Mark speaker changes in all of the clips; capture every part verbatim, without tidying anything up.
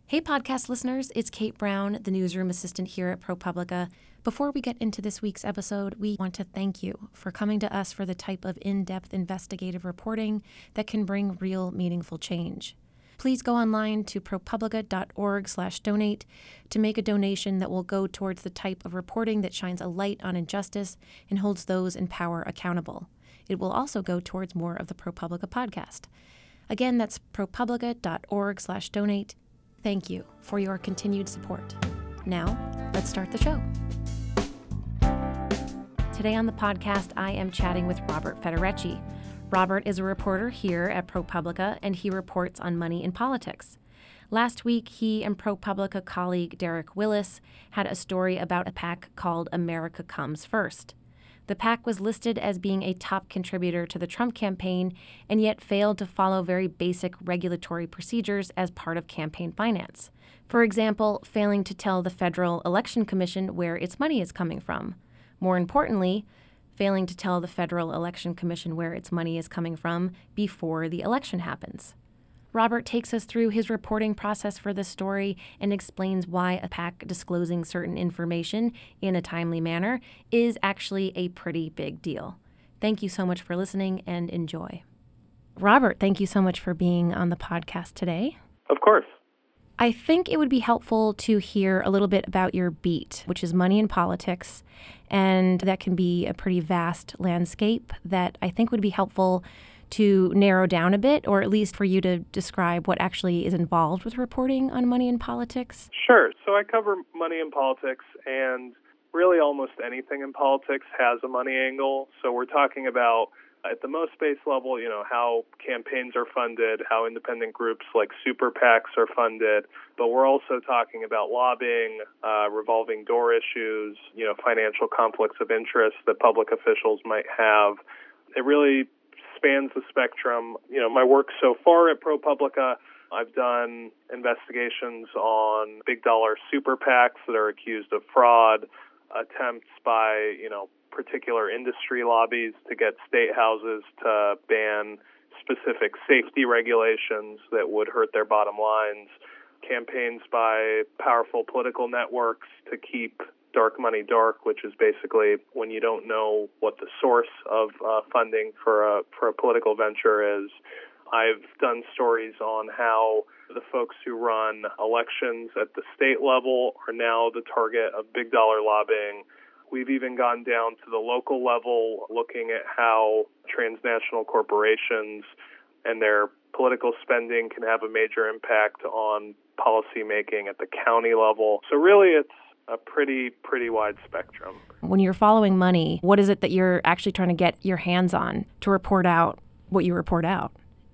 Speaker 1: Hey, podcast listeners, it's Kate Brown, the newsroom assistant here at ProPublica. Before we get into this week's episode, we want to thank you for coming to us for the type of in-depth investigative reporting that can bring real, meaningful change. Please go online to propublica.org slash donate to make a donation that will go towards the type of reporting that shines a light on injustice and holds those in power accountable. It will also go towards more of the ProPublica podcast. Again, that's propublica.org slash donate. Thank you for your continued support. Now, let's start the show. Today on the podcast, I am chatting with Robert Federecci. Robert is a reporter here at ProPublica, and he reports on money in politics. Last week, he and ProPublica colleague Derek Willis had a story about a PAC called America Comes First. The PAC was listed as being a top contributor to the Trump campaign and yet failed to follow very basic regulatory procedures as part of campaign finance. For example, failing to tell the Federal Election Commission where its money is coming from. More importantly, failing to tell the Federal Election Commission where its money is coming from before the election happens. Robert takes us through his reporting process for this story and explains why a PAC disclosing certain information in a timely manner is actually a pretty big deal. Thank you so much for listening and enjoy. Robert, thank you so much for being on the podcast today.
Speaker 2: Of course.
Speaker 1: I think it would be helpful to hear a little bit about your beat, which is money in politics, and that can be a pretty vast landscape that I think would be helpful to narrow down a bit, or at least for you to describe what actually is involved with reporting on money in politics?
Speaker 2: Sure. So I cover money in politics, and really almost anything in politics has a money angle. So we're talking about, at the most base level, you know, how campaigns are funded, how independent groups like super PACs are funded, but we're also talking about lobbying, uh, revolving door issues, you know, financial conflicts of interest that public officials might have. It really spans the spectrum. You know, my work so far at ProPublica, I've done investigations on big dollar super PACs that are accused of fraud, attempts by, you know, particular industry lobbies to get state houses to ban specific safety regulations that would hurt their bottom lines, campaigns by powerful political networks to keep dark money dark, which is basically when you don't know what the source of uh, funding for a for a political venture is. I've done stories on how the folks who run elections at the state level are now the target of big dollar lobbying. We've even gone down to the local level, looking at how transnational corporations and their political spending can have a major impact on policy making at the county level. So really, it's a pretty, pretty wide spectrum.
Speaker 1: When you're following money, what is it that you're actually trying to get your hands on to report out what you report out?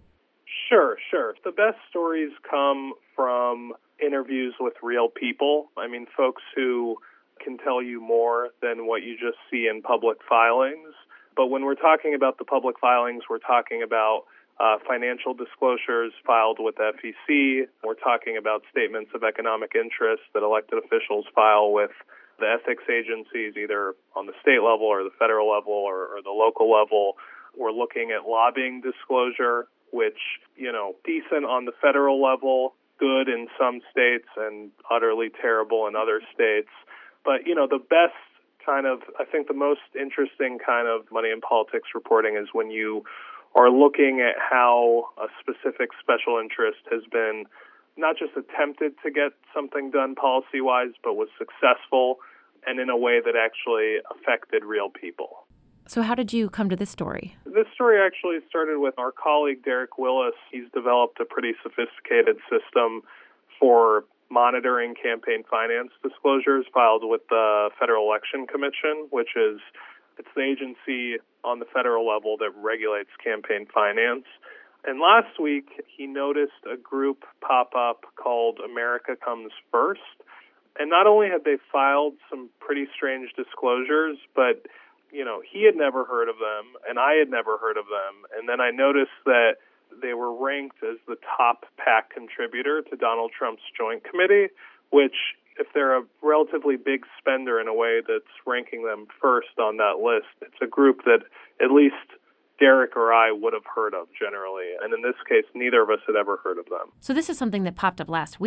Speaker 2: Sure, sure. The best stories come from interviews with real people. I mean, folks who can tell you more than what you just see in public filings. But when we're talking about the public filings, we're talking about Uh, financial disclosures filed with the F E C. We're talking about statements of economic interest that elected officials file with the ethics agencies, either on the state level or the federal level or, or the local level. We're looking at lobbying disclosure, which, you know, decent on the federal level, good in some states and utterly terrible in other states. But, you know, the best kind of, I think the most interesting kind of money in politics reporting is when you are looking at how a specific special interest has been not just attempted to get something done policy-wise, but was successful and in a way that actually affected real people.
Speaker 1: So how did you come to this story?
Speaker 2: This story actually started with our colleague, Derek Willis. He's developed a pretty sophisticated system for monitoring campaign finance disclosures filed with the Federal Election Commission, which is it's the agency on the federal level that regulates campaign finance. And last week, he noticed a group pop up called America Comes First. And not only had they filed some pretty strange disclosures, but, you know, he had never heard of them, and I had never heard of them. And then I noticed that they were ranked as the top PAC contributor to Donald Trump's Joint Committee, which, if they're a relatively big spender in a way that's ranking them first on that list, it's a group that at least Derek or I would have heard of generally. And in this case, neither of us had ever heard of them.
Speaker 1: So this is something that popped up last week.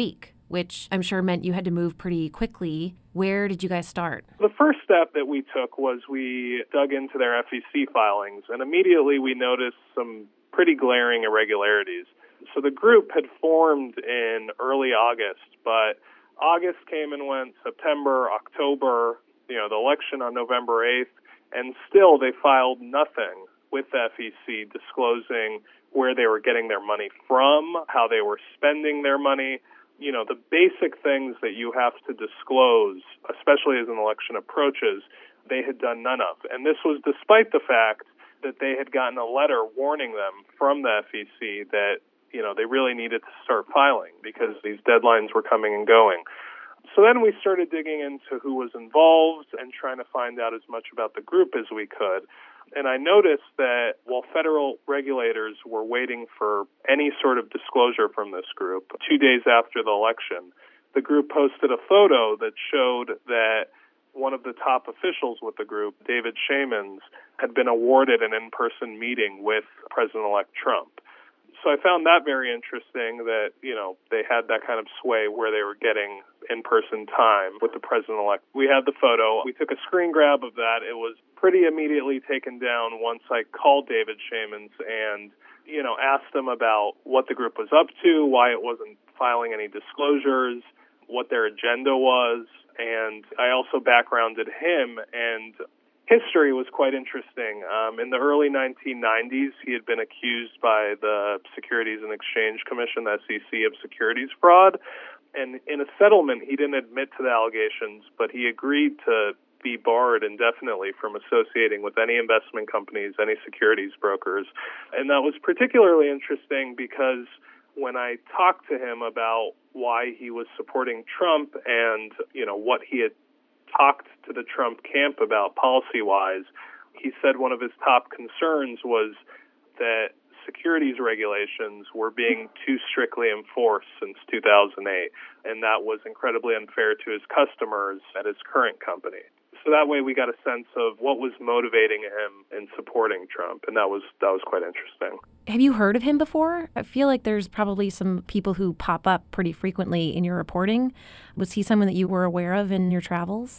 Speaker 1: which I'm sure meant you had to move pretty quickly. Where did you guys start?
Speaker 2: The first step that we took was we dug into their F E C filings, and immediately we noticed some pretty glaring irregularities. So the group had formed in early August, but August came and went, September, October, you know, the election on November eighth, and still they filed nothing with the F E C disclosing where they were getting their money from, how they were spending their money. You know, the basic things that you have to disclose, especially as an election approaches, they had done none of. And this was despite the fact that they had gotten a letter warning them from the F E C that, you know, they really needed to start filing because these deadlines were coming and going. So then we started digging into who was involved and trying to find out as much about the group as we could. And I noticed that while federal regulators were waiting for any sort of disclosure from this group, two days after the election, the group posted a photo that showed that one of the top officials with the group, David Shamans, had been awarded an in-person meeting with President-elect Trump. So I found that very interesting that, you know, they had that kind of sway where they were getting in-person time with the president-elect. We had the photo. We took a screen grab of that. It was pretty immediately taken down once I called David Shamans and, you know, asked him about what the group was up to, why it wasn't filing any disclosures, what their agenda was. And I also backgrounded him, and history was quite interesting. Um, in the early nineteen nineties, he had been accused by the Securities and Exchange Commission, the S E C, of securities fraud. And in a settlement, he didn't admit to the allegations, but he agreed to be barred indefinitely from associating with any investment companies, any securities brokers. And that was particularly interesting because when I talked to him about why he was supporting Trump and, you know, what he had talked to the Trump camp about policy-wise, he said one of his top concerns was that securities regulations were being too strictly enforced since two thousand eight, and that was incredibly unfair to his customers at his current company. So that way we got a sense of what was motivating him in supporting Trump, and that was that was quite interesting.
Speaker 1: Have you heard of him before? I feel like there's probably some people who pop up pretty frequently in your reporting. Was he someone that you were aware of in your travels?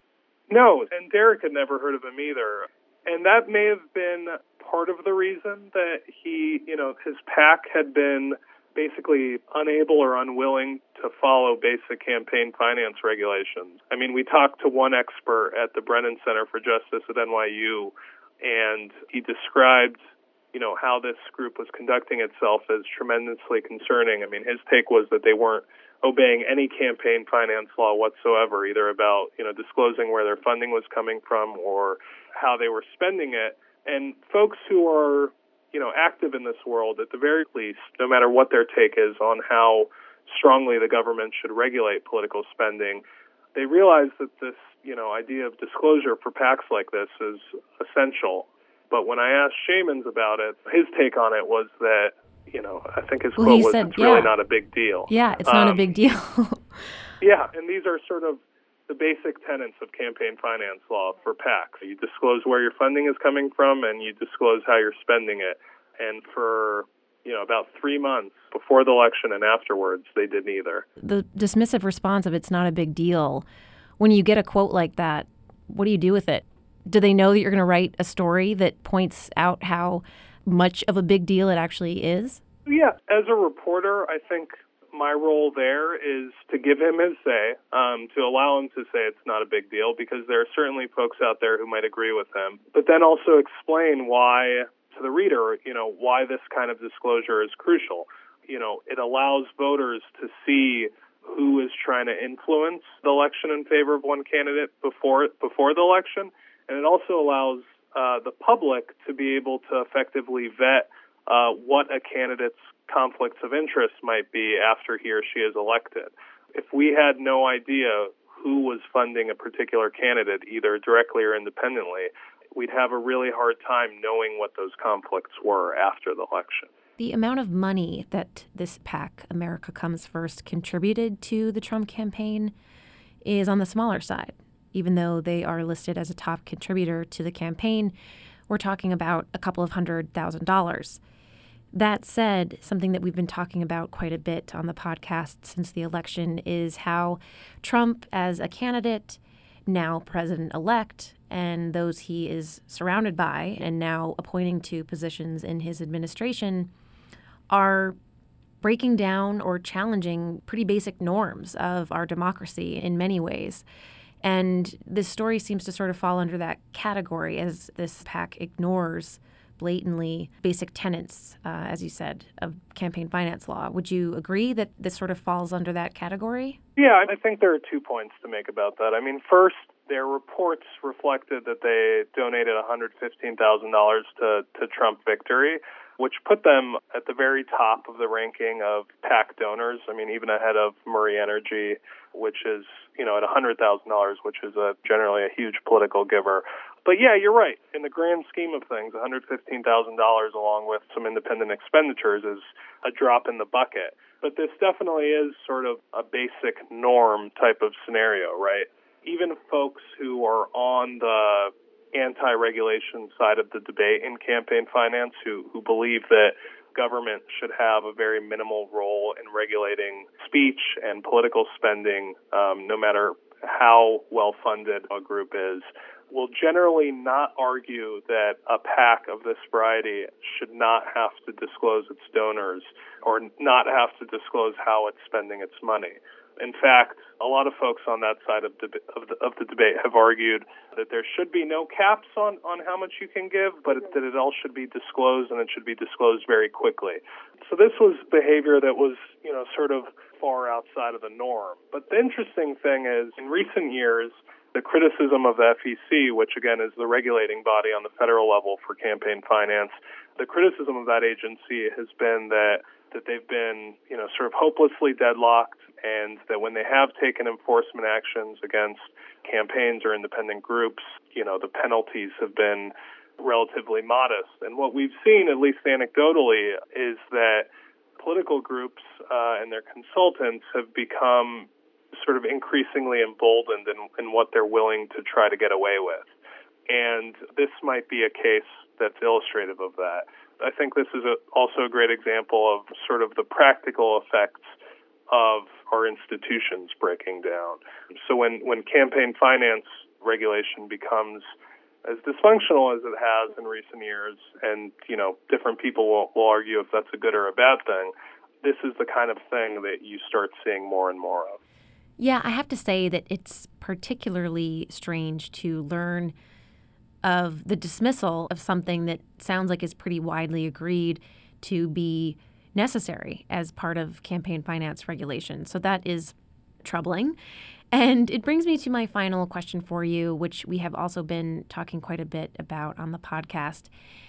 Speaker 2: No, and Derek had never heard of him either. And that may have been part of the reason that he, you know, his PAC had been basically unable or unwilling to follow basic campaign finance regulations. I mean, we talked to one expert at the Brennan Center for Justice at N Y U, and he described, you know, how this group was conducting itself as tremendously concerning. I mean, his take was that they weren't obeying any campaign finance law whatsoever, either about, you know, disclosing where their funding was coming from or how they were spending it. And folks who are, you know, active in this world, at the very least, no matter what their take is on how strongly the government should regulate political spending, they realize that this, you know, idea of disclosure for PACs like this is essential. But when I asked Shamans about it, his take on it was that, you know, I think his
Speaker 1: well,
Speaker 2: quote was,
Speaker 1: said,
Speaker 2: it's
Speaker 1: yeah.
Speaker 2: really not a big deal.
Speaker 1: Yeah, it's not
Speaker 2: um,
Speaker 1: a big deal.
Speaker 2: Yeah, and these are sort of the basic tenets of campaign finance law for PACs. You disclose where your funding is coming from, and you disclose how you're spending it. And for, you know, about three months before the election and afterwards, they did neither.
Speaker 1: The dismissive response of it's not a big deal, when you get a quote like that, what do you do with it? Do they know that you're going to write a story that points out how much of a big deal it actually is?
Speaker 2: Yeah, as a reporter, I think my role there is to give him his say, um, to allow him to say it's not a big deal, because there are certainly folks out there who might agree with him, but then also explain why, to the reader, you know, why this kind of disclosure is crucial. You know, it allows voters to see who is trying to influence the election in favor of one candidate before before the election, and it also allows uh, the public to be able to effectively vet uh, what a candidate's conflicts of interest might be after he or she is elected. If we had no idea who was funding a particular candidate, either directly or independently, we'd have a really hard time knowing what those conflicts were after the election.
Speaker 1: The amount of money that this PAC, America Comes First, contributed to the Trump campaign is on the smaller side. Even though they are listed as a top contributor to the campaign, we're talking about a couple of hundred thousand dollars. That said, something that we've been talking about quite a bit on the podcast since the election is how Trump, as a candidate, now president-elect, and those he is surrounded by and now appointing to positions in his administration are breaking down or challenging pretty basic norms of our democracy in many ways. And this story seems to sort of fall under that category as this PAC ignores blatantly basic tenets, uh, as you said, of campaign finance law. Would you agree that this sort of falls under that category?
Speaker 2: Yeah, I think there are two points to make about that. I mean, first, their reports reflected that they donated one hundred fifteen thousand dollars to, to Trump victory, which put them at the very top of the ranking of PAC donors. I mean, even ahead of Murray Energy, which is, you know, at one hundred thousand dollars, which is a, generally a huge political giver. But yeah, you're right. In the grand scheme of things, one hundred fifteen thousand dollars along with some independent expenditures is a drop in the bucket. But this definitely is sort of a basic norm type of scenario, right? Even folks who are on the anti-regulation side of the debate in campaign finance who, who believe that government should have a very minimal role in regulating speech and political spending, um, no matter how well-funded a group is, will generally not argue that a PAC of this variety should not have to disclose its donors or not have to disclose how it's spending its money. In fact, a lot of folks on that side of, deb- of, the, of the debate have argued that there should be no caps on, on how much you can give, but it, that it all should be disclosed, and it should be disclosed very quickly. So this was behavior that was, you know, sort of far outside of the norm. But the interesting thing is, in recent years, the criticism of the F E C, which again is the regulating body on the federal level for campaign finance, the criticism of that agency has been that that they've been, you know, sort of hopelessly deadlocked, and that when they have taken enforcement actions against campaigns or independent groups, you know, the penalties have been relatively modest. And what we've seen, at least anecdotally, is that political groups uh, and their consultants have become sort of increasingly emboldened in, in what they're willing to try to get away with. And this might be a case that's illustrative of that. I think this is a, also a great example of sort of the practical effects of our institutions breaking down. So when, when campaign finance regulation becomes as dysfunctional as it has in recent years, and, you know, different people will, will argue if that's a good or a bad thing, this is the kind of thing that you start seeing more and more of.
Speaker 1: Yeah, I have to say that it's particularly strange to learn of the dismissal of something that sounds like is pretty widely agreed to be necessary as part of campaign finance regulation. So that is troubling. And it brings me to my final question for you, which we have also been talking quite a bit about on the podcast.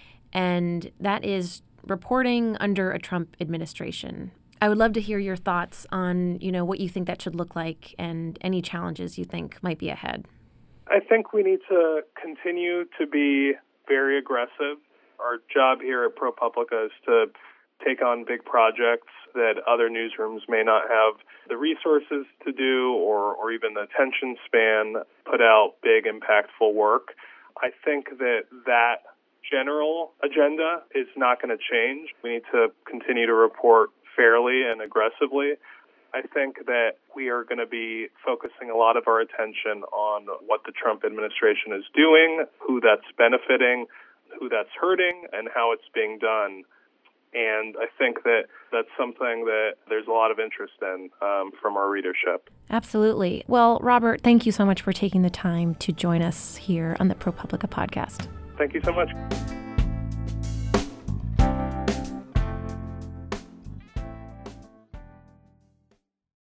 Speaker 1: And that is reporting under a Trump administration. I would love to hear your thoughts on, you know, what you think that should look like and any challenges you think might be ahead.
Speaker 2: I think we need to continue to be very aggressive. Our job here at ProPublica is to take on big projects that other newsrooms may not have the resources to do or, or even the attention span, put out big, impactful work. I think that that general agenda is not going to change. We need to continue to report fairly and aggressively. I think that we are going to be focusing a lot of our attention on what the Trump administration is doing, who that's benefiting, who that's hurting, and how it's being done. And I think that that's something that there's a lot of interest in um, from our readership.
Speaker 1: Absolutely. Well, Robert, thank you so much for taking the time to join us here on the ProPublica podcast.
Speaker 2: Thank you so much.